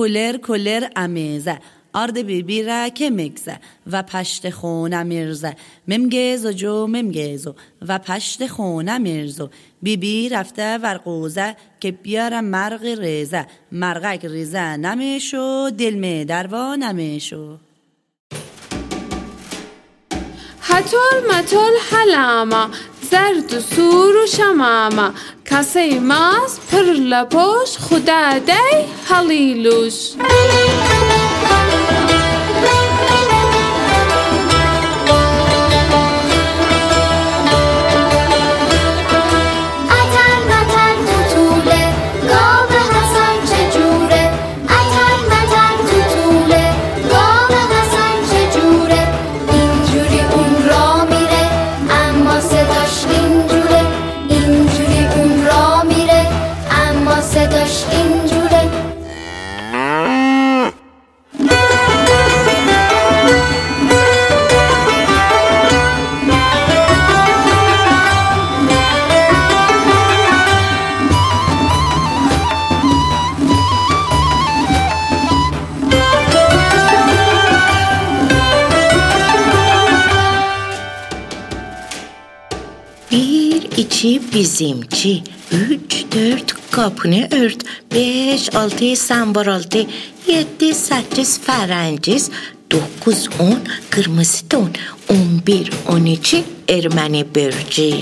کلر امیزه آرد بیبی را که مگزه و پشت خونه میرزه ممگزو و پشت خونه میرزو بیبی رفته ورقوزه که بیاره مرغ ریزه مرغک ریزه نمیشو دل می دروا نمیشو هتول متول حلاما زرد و سور و شماما کسی ماست پر لپوش خدا دی حلیلوش İki bizimki, 3, 4 kapını ört, 5, 6 sambaraltı, 7, 8 fərənciz, 9, 10 kırmızı don, 11, 12 Erməni börcü.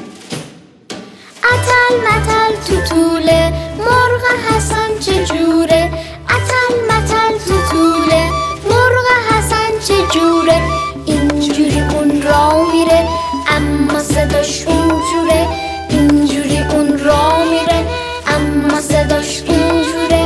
اتل متل توتوله مرغ حسن چجوره اتل متل توتوله مرغ حسن چجوره اینجوری اون را میره اما صداش اینجوره اینجوری اون را میره اما صداش اینجوره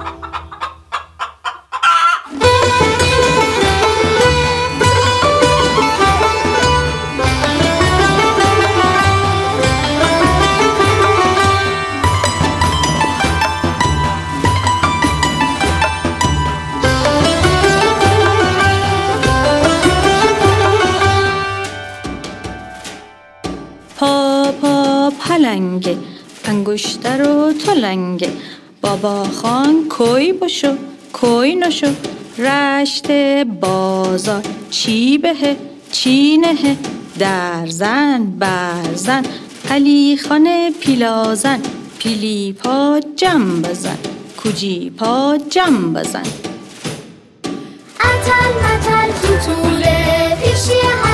پلنگه انگشتر و تلنگه بابا خان کوی بشو کوی نشو رشت بازار چی بهه چی نهه درزن برزن علی خانه پیلازن پیلی پا جم بزن کجی پا جم بزن اتل متل توتوله پیشی